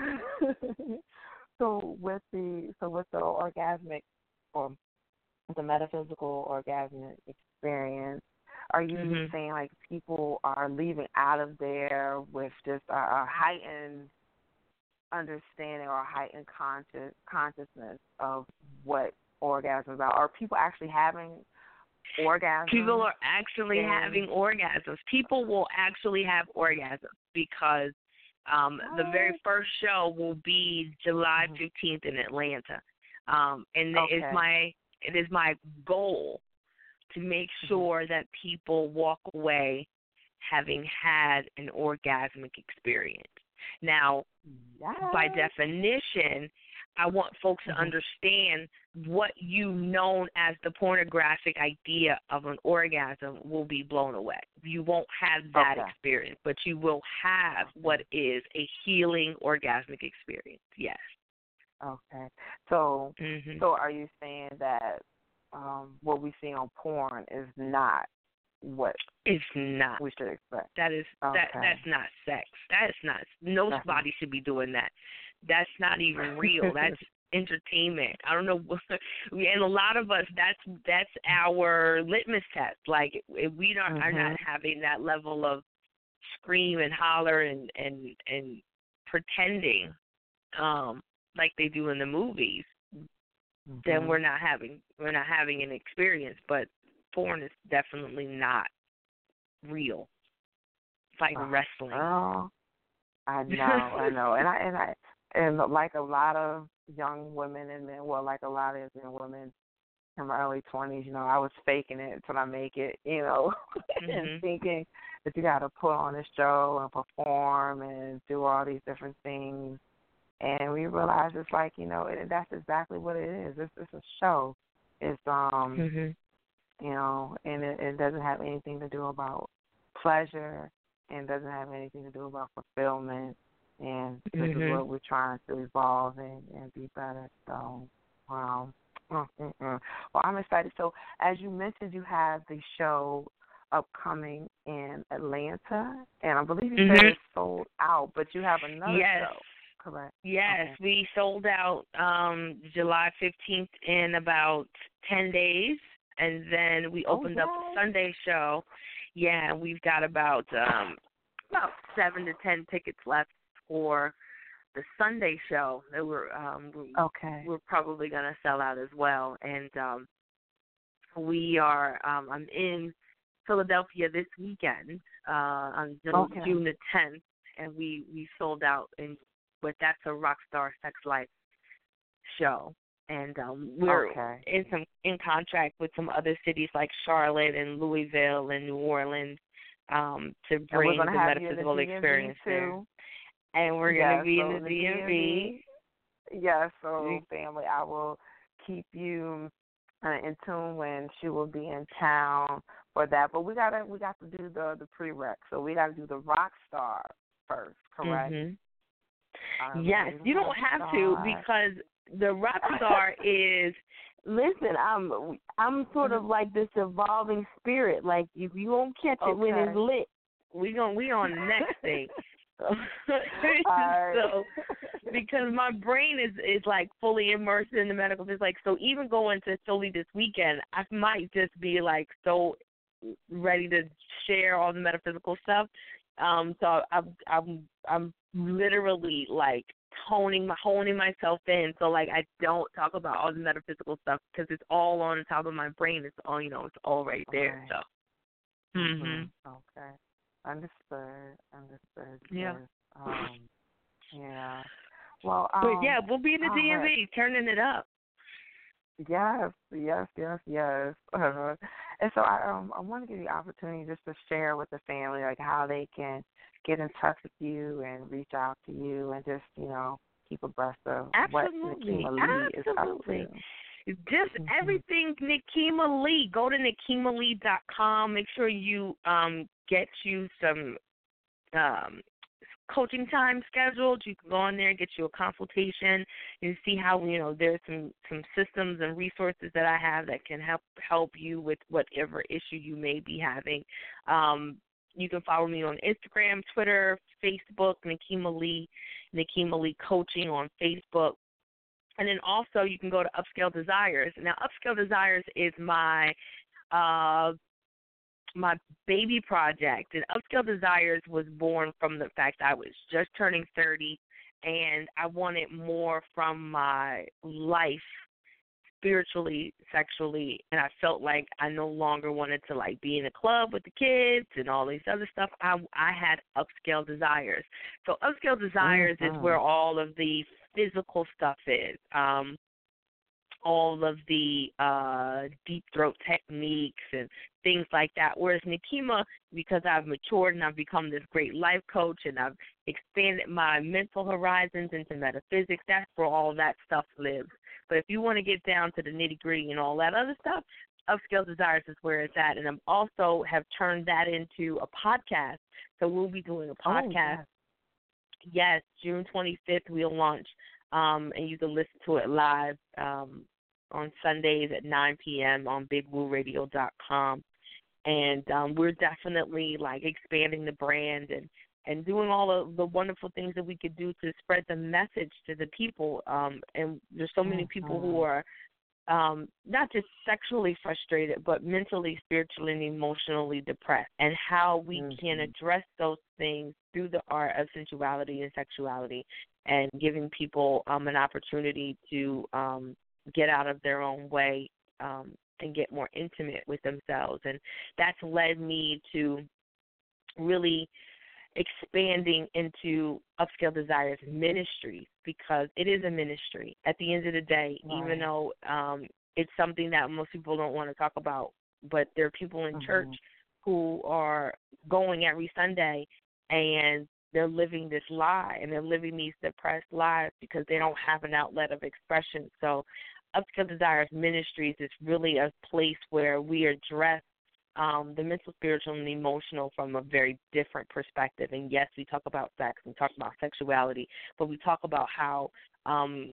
so with the so with the orgasmic or the metaphysical orgasmic experience, are you Mhm. saying like people are leaving out of there with just a, a heightened understanding or a heightened conscious consciousness of what orgasm is about? Are people actually having orgasms? People are actually and, having orgasms. People will actually have orgasms because um, the very first show will be July fifteenth in Atlanta, um, and okay. it is my it is my goal to make sure that people walk away having had an orgasmic experience. Now, yes. by definition, I want folks to mm-hmm. understand what you known as the pornographic idea of an orgasm will be blown away. You won't have that okay. experience, but you will have what is a healing orgasmic experience. Yes. Okay. So, Mm-hmm. so are you saying that um, what we see on porn is not what it's not we should expect? That is okay. that that's not sex. That is not. Nobody should be doing that. That's not even real. That's entertainment. I don't know. And a lot of us, that's that's our litmus test. Like if we don't, mm-hmm. are not having that level of scream and holler and and and pretending, um, like they do in the movies, mm-hmm. then we're not having we're not having an experience. But porn is definitely not real. It's like oh, wrestling. Oh, I know, I know, and I and I and like a lot of young women and men, well, like a lot of young women in my early twenties, you know, I was faking it until I make it, you know, mm-hmm. and thinking that you got to put on a show and perform and do all these different things, and we realized it's like, you know, it, that's exactly what it is. It's, it's a show. It's um, mm-hmm. you know, and it, it doesn't have anything to do about pleasure. And doesn't have anything to do about fulfillment, and this mm-hmm. is what we're trying to evolve and, and be better. So, wow. Mm-mm-mm. Well, I'm excited. So, as you mentioned, you have the show upcoming in Atlanta, and I believe you mm-hmm. said it's sold out, but you have another yes. show, correct? Yes, okay. we sold out um, July fifteenth in about ten days, and then we opened oh, up the Sunday show. Yeah, we've got about um, about seven to ten tickets left for the Sunday show. That we're um, okay. we're probably going to sell out as well. And um, we are um, I'm in Philadelphia this weekend uh, on okay. June the tenth, and we, we sold out. And but that's a Rockstar Sex Life show. And um, we're okay. in some in contract with some other cities like Charlotte and Louisville and New Orleans um, to bring the metaphysical experience there. And we're yes, going to be so in the D M V. Yes, so family, I will keep you uh, in tune when she will be in town for that. But we gotta we got to do the the prereq. So we got to do the Rockstar first, correct? Mm-hmm. Um, yes, you don't have to because the Rockstar is, listen, I'm I'm sort of like this evolving spirit. Like if you won't catch it okay. when it's lit, we gon' we on the next thing. So, right. so because my brain is is like fully immersed in the medical, it's like so even going to Philly this weekend, I might just be like so ready to share all the metaphysical stuff. Um, so I'm I'm I'm literally like honing my honing myself in, so like I don't talk about all the metaphysical stuff because it's all on the top of my brain. It's all you know. It's all right there. Right. So. Mhm. Okay. Understood. Understood. Yeah. Yes. Um. Yeah. Well. Um, but yeah, we'll be in the D M V right. turning it up. Yes, yes, yes, yes. Uh, and so I um I want to give you the opportunity just to share with the family like how they can get in touch with you and reach out to you and just you know keep abreast of what Absolutely, Nikema Lee is up absolutely. to. Just Mhm. everything Nikema Lee. Go to nikema lee dot com. Make sure you um get you some um coaching time scheduled. You can go on there and get you a consultation and see how, you know, there's some, some systems and resources that I have that can help help you with whatever issue you may be having. Um, you can follow me on Instagram, Twitter, Facebook, Nikema Lee, Nikema Lee Coaching on Facebook. And then also you can go to Upscale Desires. Now, Upscale Desires is my uh, my baby project. And Upscale Desires was born from the fact I was just turning thirty, and I wanted more from my life spiritually, sexually, and I felt like I no longer wanted to like be in a club with the kids and all these other stuff. I I had Upscale Desires. So Upscale Desires is Mhm. where all of the physical stuff is. Um all of the uh, deep throat techniques and things like that. Whereas Nikema, because I've matured and I've become this great life coach and I've expanded my mental horizons into metaphysics, that's where all that stuff lives. But if you want to get down to the nitty gritty and all that other stuff, Upscale Desires is where it's at. And I'm also have turned that into a podcast. So we'll be doing a Oh podcast. yes. Yes, June twenty-fifth we'll launch, um, and you can listen to it live um, on Sundays at nine p.m. on big woo radio dot com. And um, we're definitely like expanding the brand and, and doing all of the wonderful things that we could do to spread the message to the people. Um, and there's so many people who Mhm. are um, not just sexually frustrated, but mentally, spiritually, and emotionally depressed, and how we can Mhm. address those things through the art of sensuality and sexuality, and giving people um, an opportunity to um, get out of their own way um, and get more intimate with themselves. And that's led me to really expanding into Upscale Desires Ministries, because it is a ministry. At the end of the day, even Right. though um, it's something that most people don't want to talk about, but there are people in church Mhm. who are going every Sunday and they're living this lie and they're living these depressed lives because they don't have an outlet of expression. So Upscale Desires Ministries is really a place where we address um, the mental, spiritual, and emotional from a very different perspective. And yes, we talk about sex, we talk about sexuality, but we talk about how um,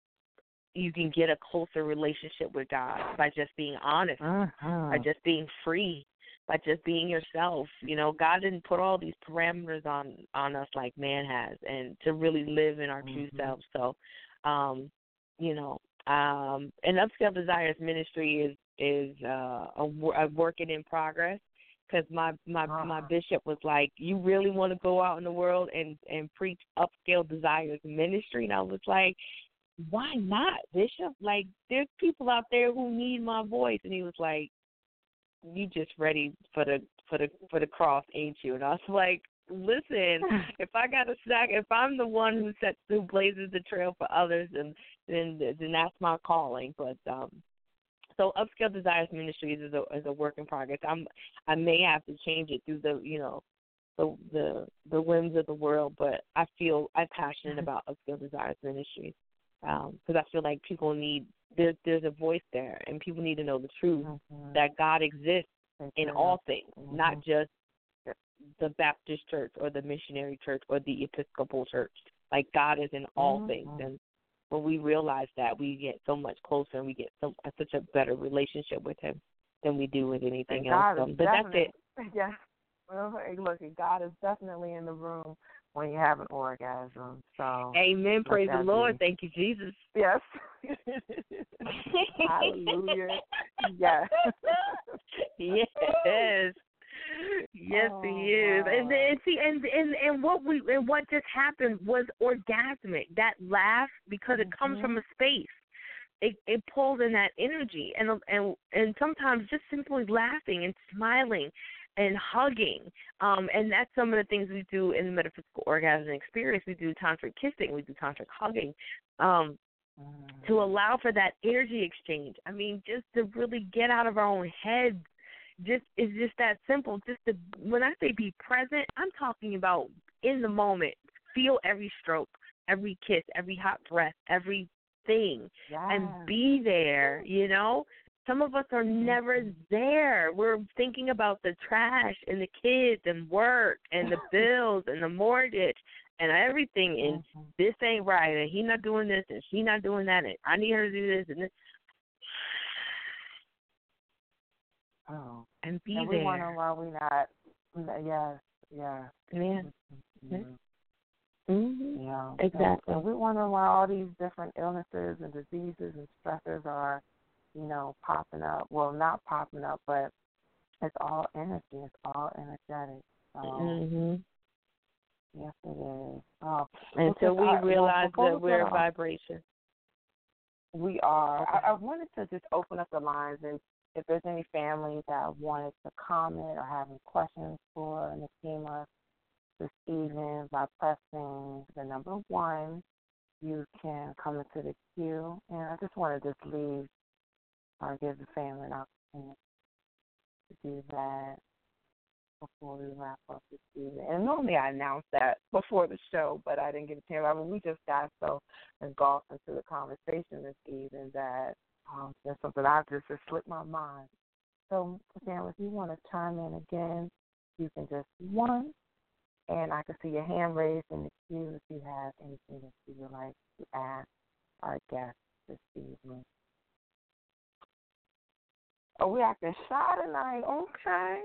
you can get a closer relationship with God by just being honest, by Mhm. just being free, by just being yourself. You know, God didn't put all these parameters on on us like man has, and to really live in our true Mhm. selves. So, um, you know, um, and Upscale Desires Ministry is is uh, a, wo- a working in progress. Because my, my my Ah. bishop was like, you really want to go out in the world and and preach Upscale Desires Ministry, and I was like, why not, Bishop? Like, there's people out there who need my voice. And he was like, you just ready for the for the for the cross, ain't you? And I was like, listen, if I got to sack, if I'm the one who sets who blazes the trail for others, then then then that's my calling. But um, so Upscale Desires Ministries is a is a work in progress. I'm I may have to change it through the you know the the the whims of the world, but I feel I'm passionate about Upscale Desires Ministries because I feel like people need there there's a voice there, and people need to know the truth Mhm. that God exists Thank in you. all things, not Mhm. just the Baptist church or the missionary church or the Episcopal church. Like, God is in all things, Mhm. and when we realize that, we get so much closer and we get so such a better relationship with Him than we do with anything And else. God is So, but that's it. definitely yes. Well, hey, look, God is definitely in the room when you have an orgasm. So Amen. let Praise the that Lord. be. Thank you, Jesus. Yes. Hallelujah. Yes. Yes. Yes, he Oh is. And wow. then see, and and and what we and what just happened was orgasmic. That laugh, because it comes from Mhm. a space. It it pulls in that energy, and and and sometimes just simply laughing and smiling and hugging. Um, and that's some of the things we do in the metaphysical orgasm experience. We do tantric kissing, we do tantric hugging. Um, Mm. to allow for that energy exchange. I mean, just to really get out of our own heads. Just it's just that simple. Just to, when I say be present, I'm talking about in the moment. Feel every stroke, every kiss, every hot breath, everything, yes. and be there. You know, some of us are never there. We're thinking about the trash and the kids and work and the bills and the mortgage and everything. And mm-hmm. this ain't right. And he not doing this and she not doing that. And I need her to do this and this. Oh, and be and there. we wonder why we not. Yes, yes. Yeah. Mm-hmm. Mm-hmm. Yeah, exactly. And, and we wonder why all these different illnesses and diseases and stressors are, you know, popping up. Well, not popping up, but it's all energy. It's all energetic. So, mm-hmm. yes, it is. Oh, until we I, realize well, that we're a off, vibration. We are. Okay. I, I wanted to just open up the lines, and if there's any families that wanted to comment or have any questions for Nekima this evening by pressing the number one, you can come into the queue. And I just want to just leave or give the family an opportunity to do that before we wrap up this evening. And normally I announce that before the show, but I didn't get a chance. I mean, we just got so engulfed into the conversation this evening that um, that's something I just, just slipped my mind. So, Sam, if you want to chime in again, you can just one, and I can see your hand raised in the queue if you have anything that you would like to ask our guest this evening. Oh, we acting shy tonight. Okay,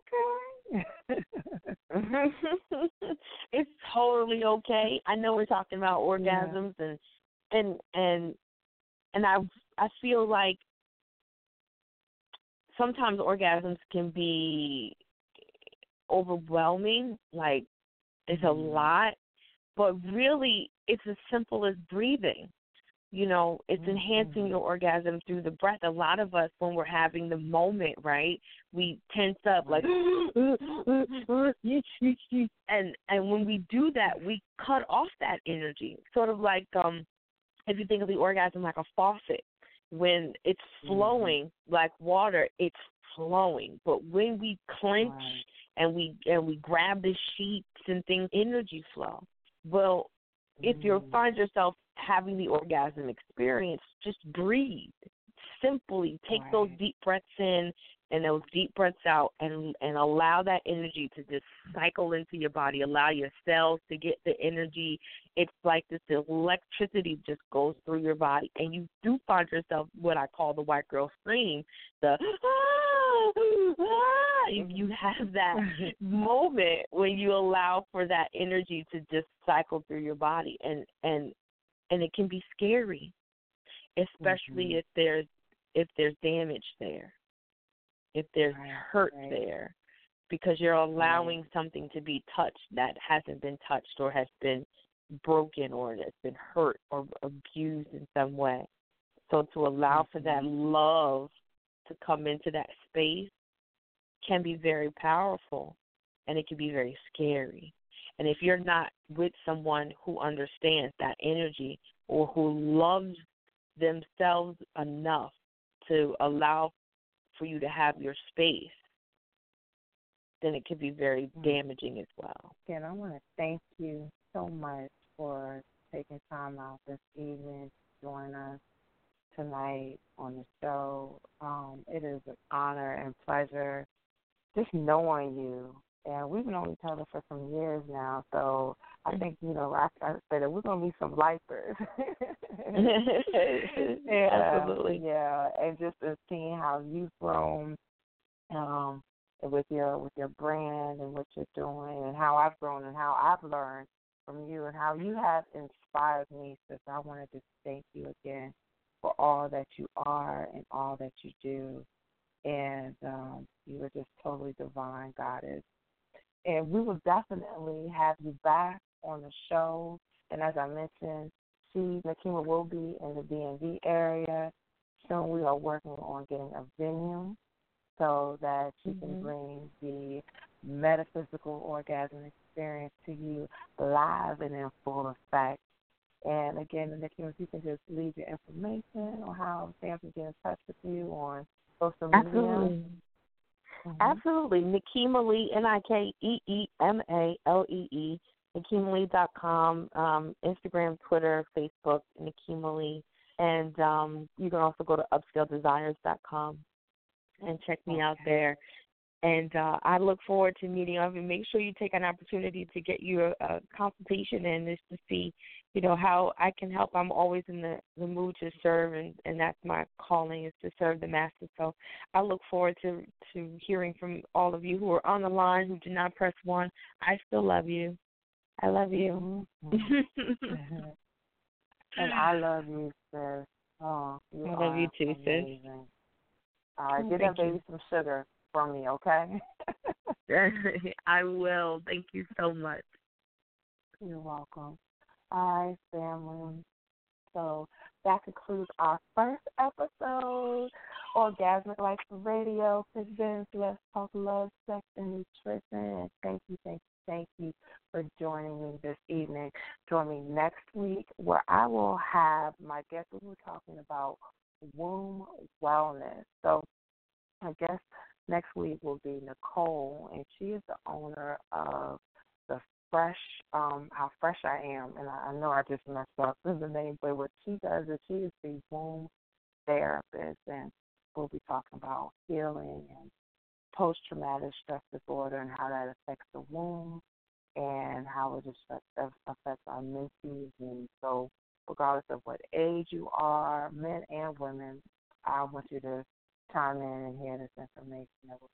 okay. It's totally okay. I know we're talking about orgasms yeah. and and and and I I feel like sometimes orgasms can be overwhelming, like it's a lot, but really it's as simple as breathing. You know, it's mm-hmm. enhancing your orgasm through the breath. A lot of us, when we're having the moment, right, we tense up like, and and when we do that, we cut off that energy. Sort of like um, if you think of the orgasm like a faucet, when it's flowing mm-hmm. like water, it's flowing. But when we clench right. and we and we grab the sheets and things, energy flow. Well, if you find yourself having the orgasm experience, just breathe. Simply take right. those deep breaths in and those deep breaths out and and allow that energy to just cycle into your body. Allow your cells to get the energy. It's like this electricity just goes through your body, and you do find yourself what I call the white girl scream, the ah, ah. You have that moment when you allow for that energy to just cycle through your body, and and and it can be scary, especially mm-hmm. if there's if there's damage there, if there's right, hurt right. there, because you're allowing right. something to be touched that hasn't been touched or has been broken or that's been hurt or abused in some way. So to allow mm-hmm. for that love to come into that space can be very powerful, and it can be very scary. And if you're not with someone who understands that energy or who loves themselves enough to allow for you to have your space, then it can be very damaging as well. Again, I want to thank you so much for taking time out this evening to join us tonight on the show. Um, it is an honor and pleasure just knowing you. And we've known each other for some years now, so I think, you know, I, I say that we're going to be some lifers. yeah, absolutely. Yeah, and just uh, seeing how you've grown um, with your with your brand and what you're doing, and how I've grown and how I've learned from you and how you have inspired me. So I wanted to thank you again for all that you are and all that you do. And um, you are just totally divine, Goddess. And we will definitely have you back on the show. And as I mentioned, she, Nekima, will be in the D M V area. Soon we are working on getting a venue so that she mm-hmm. can bring the metaphysical orgasm experience to you live and in full effect. And again, Nikki, if you can just leave your information or how fans can get in touch with you on social media. Absolutely. Mm-hmm. Absolutely. Nikema Lee, N I K E E M A L E E, Nikema Lee dot com, um, Instagram, Twitter, Facebook, Nikema Lee. And um, you can also go to upscale desires dot com and check me okay. out there. And uh, I look forward to meeting up, and make sure you take an opportunity to get you a, a consultation in this to see, you know, how I can help. I'm always in the, the mood to serve, and, and that's my calling, is to serve the masses. So I look forward to, to hearing from all of you who are on the line, who did not press one. I still love you. I love you. Mm-hmm. And I love you, sis. Oh, you I love you too, amazing. sis. All right, oh, get that baby you. some sugar from me, okay? I will. Thank you so much. You're welcome. All right, family. So that concludes our first episode. Orgasmic Life Radio presents Let's Talk Love, Sex, and Nutrition. Thank you, thank you, thank you for joining me this evening. Join me next week where I will have my guest. We were talking about womb wellness. So I guess next week will be Nicole, and she is the owner of the Fresh, um, How Fresh I Am. And I, I know I just messed up the name, but what she does is she is the womb therapist, and we'll be talking about healing and post-traumatic stress disorder and how that affects the womb and how it affects, affects our menses. And so regardless of what age you are, men and women, I want you to chime in and hear this information.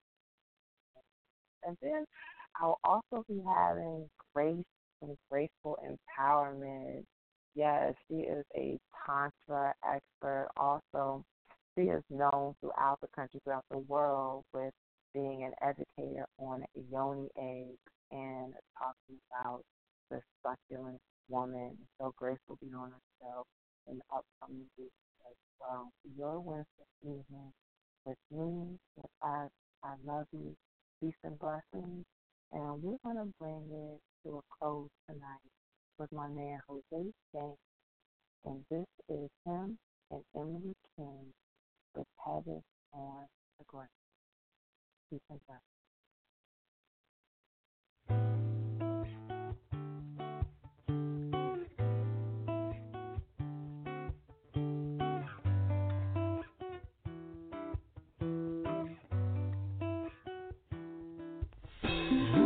And then I'll also be having Grace from Graceful Empowerment. Yes, she is a Tantra expert. Also, she is known throughout the country, throughout the world, with being an educator on yoni eggs and talking about the succulent woman. So Grace will be on the show in the upcoming weeks as well. Your Wednesday evening with me, with I, I love you, peace and blessings. And we're going to bring it to a close tonight with my man Jose James. And this is him and Emily King with Heaven on the Ground. Peace and blessings. Mm-hmm.